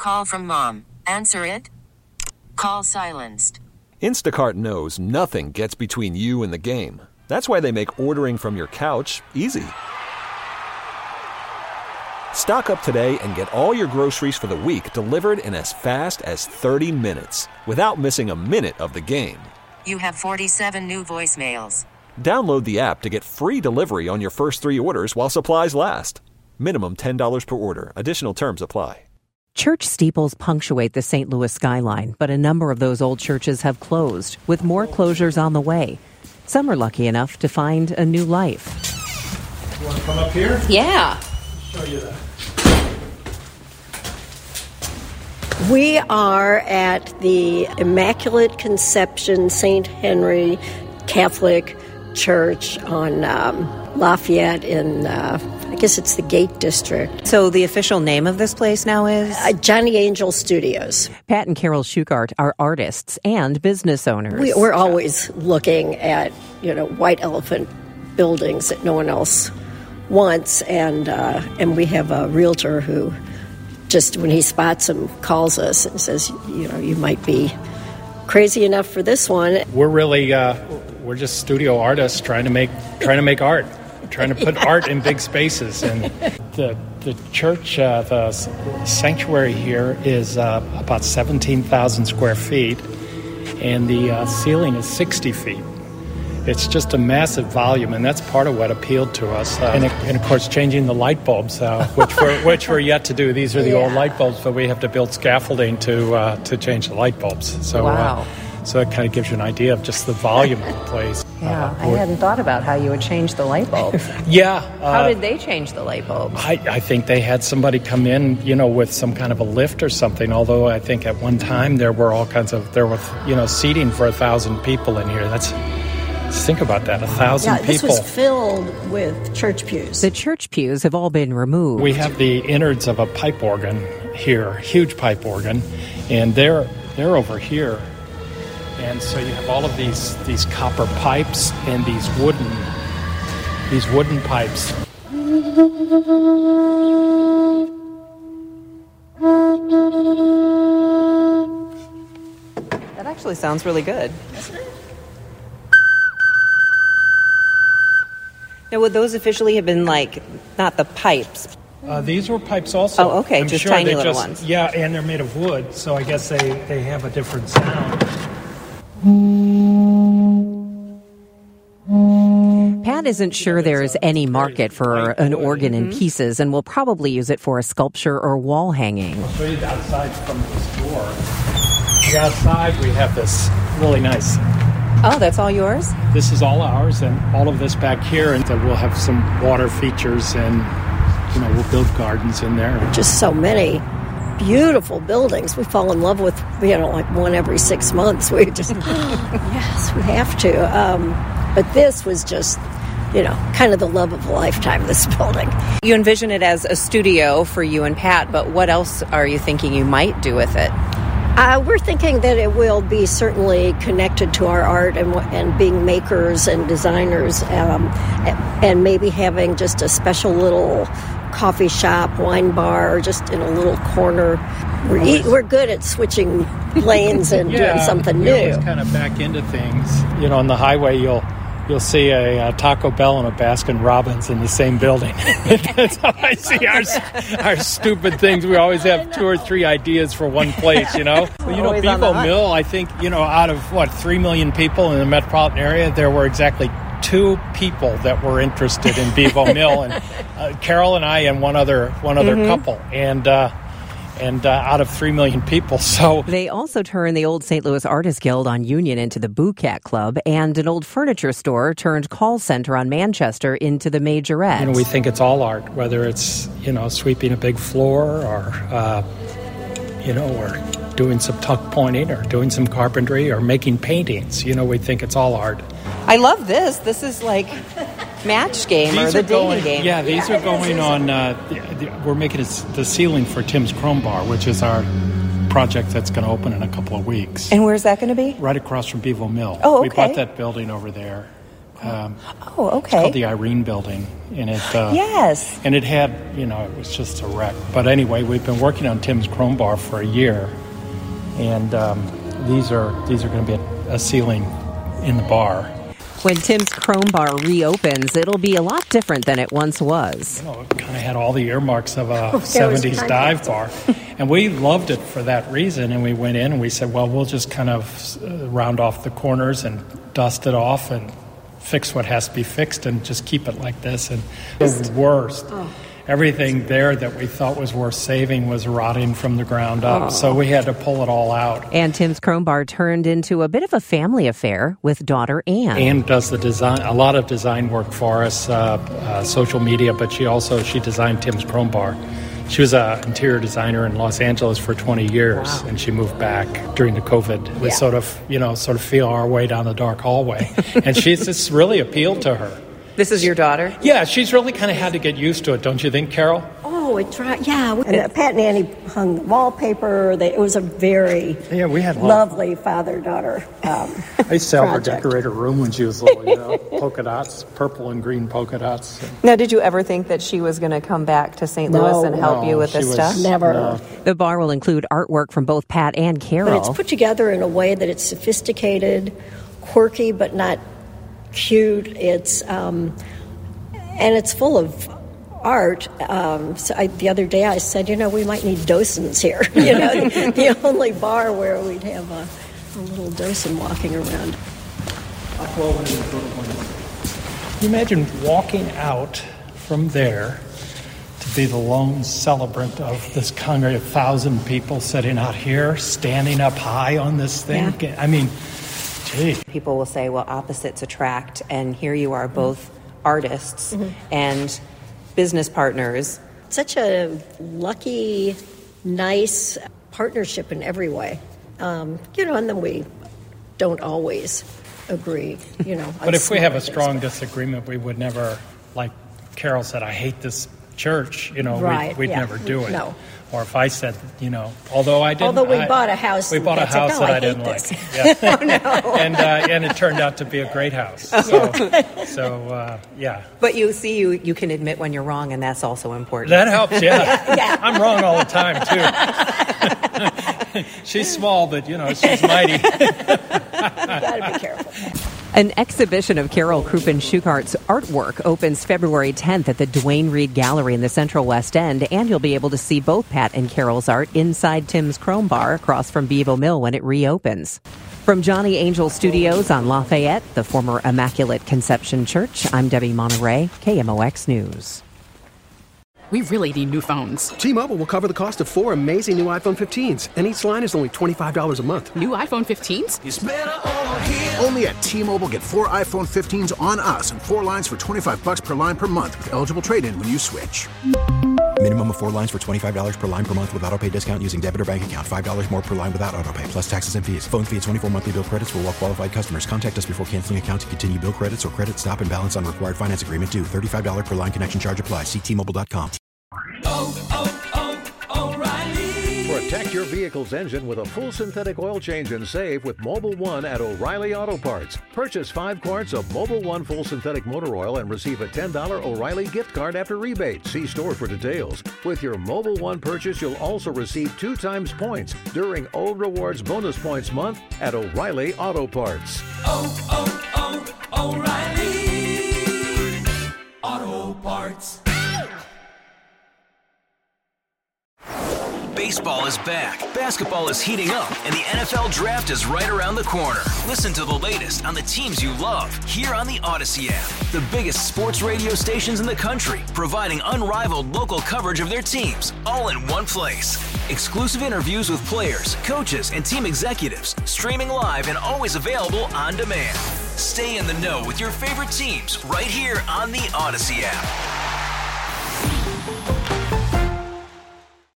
call from mom. Answer it. Call silenced. Instacart knows nothing gets between you and the game. That's why they make ordering from your couch easy. Stock up today and get all your groceries for the week delivered in as fast as 30 minutes without missing a minute of the game. You have 47 new voicemails. Download the app to get free delivery on your first 3 orders while supplies last. Minimum $10 per order. Additional terms apply. Church steeples punctuate the St. Louis skyline, but a number of those old churches have closed, with more closures on the way. Some are lucky enough to find a new life. You want to come up here? Yeah. I'll show you that. We are at the Immaculate Conception St. Henry Catholic Church on Lafayette in, I guess it's the Gate District. So the official name of this place now is? Johnny Angel Studios. Pat and Carol Schukart are artists and business owners. We're always looking at, white elephant buildings that no one else wants, and we have a realtor who just when he spots them calls us and says, you might be crazy enough for this one. We're really we're just studio artists trying to make art, trying to put art in big spaces. And the church, the sanctuary here is about 17,000 square feet, and the ceiling is 60 feet. It's just a massive volume, and that's part of what appealed to us. And of course, changing the light bulbs, which we're yet to do. These are the old light bulbs, but we have to build scaffolding to change the light bulbs. So, wow. So it kind of gives you an idea of just the volume of the place. Yeah, I hadn't thought about how you would change the light bulbs. Yeah. How did they change the light bulbs? I think they had somebody come in, with some kind of a lift or something, although I think at one time there was seating for 1,000 people in here. Think about that, 1,000 people. This was filled with church pews. The church pews have all been removed. We have the innards of a pipe organ here, huge pipe organ, and they're over here. And so you have all of these copper pipes and these wooden pipes. That actually sounds really good. Now, would those officially have been not the pipes? These were pipes also. Oh, okay, just tiny little ones. Yeah, and they're made of wood, so I guess they have a different sound. Pat isn't sure there is any market for an organ in pieces and will probably use it for a sculpture or wall hanging. I'll show you the outside from this door. The outside, we have this really nice. Oh, that's all yours? This is all ours, and all of this back here, and so we'll have some water features, and we'll build gardens in there. Just so many beautiful buildings. We fall in love with, one every 6 months. We just, yes, we have to. But this was just, kind of the love of a lifetime, this building. You envision it as a studio for you and Pat, but what else are you thinking you might do with it? We're thinking that it will be certainly connected to our art and being makers and designers, and maybe having just a special little coffee shop, wine bar, just in a little corner. We're good at switching lanes and doing something new. We always kind of back into things. On the highway, you'll see a Taco Bell and a Baskin Robbins in the same building. That's how I see our stupid things. We always have 2 or 3 ideas for one place, Well, Bevo Mill, I think, out of, 3 million people in the metropolitan area, there were exactly 2 people that were interested in Bevo Mill, and Carol and I and one other couple. And out of 3 million people. So they also turned the old St. Louis Artists Guild on Union into the Boo Cat Club, and an old furniture store turned call center on Manchester into the Majorette. We think it's all art, whether it's sweeping a big floor or or doing some tuck pointing or doing some carpentry or making paintings. We think it's all art. I love this. This is like Match Game or the dating game. Yeah, these are going on. We're making the ceiling for Tim's Chrome Bar, which is our project that's going to open in a couple of weeks. And where's that going to be? Right across from Bevo Mill. Oh, okay. We bought that building over there. It's called the Irene Building, and it Yes. and it had, it was just a wreck. But anyway, we've been working on Tim's Chrome Bar for a year, and these are going to be a ceiling in the bar. When Tim's Chrome Bar reopens, it'll be a lot different than it once was. It kind of had all the earmarks of a 70s dive bar. And we loved it for that reason. And we went in and we said, well, we'll just kind of round off the corners and dust it off and fix what has to be fixed and just keep it like this. And the worst. Everything there that we thought was worth saving was rotting from the ground up. So we had to pull it all out. And Tim's Chrome Bar turned into a bit of a family affair with daughter Anne. Anne does the design, a lot of design work for us, social media, but she designed Tim's Chrome Bar. She was an interior designer in Los Angeles for 20 years, and she moved back during the COVID. We sort of feel our way down the dark hallway. And it's really appealed to her. This is your daughter? Yeah, she's really kind of had to get used to it, don't you think, Carol? Oh, it's right. Yeah. And Pat and Annie hung the wallpaper. It was a very we had lovely father-daughter I used to help her decorate her room when she was little, polka dots, purple and green polka dots. Now, did you ever think that she was going to come back to St. Louis and help you with this stuff? Never. No. The bar will include artwork from both Pat and Carol. But it's put together in a way that it's sophisticated, quirky, but not cute. It's and it's full of art. The other day I said, we might need docents here. The only bar where we'd have a little docent walking around. Can you imagine walking out from there to be the lone celebrant of this congregation of 1,000 people sitting out here, standing up high on this thing? Yeah. I mean, gee. People will say, well, opposites attract, and here you are both artists and business partners. Such a lucky, nice partnership in every way. And then we don't always agree, But if we have a strong disagreement, we would never, like Carol said, I hate this church, right, we'd never do it. No. Or if I said, although I didn't. Although we bought a house. We bought a house that I didn't like. Yeah. Oh, no. And it turned out to be a great house. So yeah. But you see, you can admit when you're wrong, and that's also important. That helps, yeah. I'm wrong all the time, too. She's small, but, she's mighty. You got to be careful. An exhibition of Carol Kruppen-Schuchart's artwork opens February 10th at the Duane Reade Gallery in the Central West End, and you'll be able to see both Pat and Carol's art inside Tim's Chrome Bar across from Bevo Mill when it reopens. From Johnny Angel Studios on Lafayette, the former Immaculate Conception Church, I'm Debbie Monterey, KMOX News. We really need new phones. T-Mobile will cover the cost of 4 amazing new iPhone 15s, and each line is only $25 a month. New iPhone 15s? It's better over here. Only at T-Mobile, get 4 iPhone 15s on us and 4 lines for $25 per line per month with eligible trade-in when you switch. Minimum of 4 lines for $25 per line per month with autopay discount using debit or bank account. $5 more per line without autopay, plus taxes and fees. Phone fee at 24 monthly bill credits for well-qualified customers. Contact us before canceling account to continue bill credits or credit stop and balance on required finance agreement due. $35 per line connection charge applies. See T-Mobile.com. O'Reilly. Protect your vehicle's engine with a full synthetic oil change and save with Mobil 1 at O'Reilly Auto Parts. Purchase 5 quarts of Mobil 1 full synthetic motor oil and receive a $10 O'Reilly gift card after rebate. See store for details. With your Mobil 1 purchase, you'll also receive 2 times points during O Rewards Bonus Points Month at O'Reilly Auto Parts. O'Reilly Auto Parts. Baseball is back, basketball is heating up, and the NFL Draft is right around the corner. Listen to the latest on the teams you love here on the Odyssey app. The biggest sports radio stations in the country, providing unrivaled local coverage of their teams, all in one place. Exclusive interviews with players, coaches, and team executives, streaming live and always available on demand. Stay in the know with your favorite teams right here on the Odyssey app.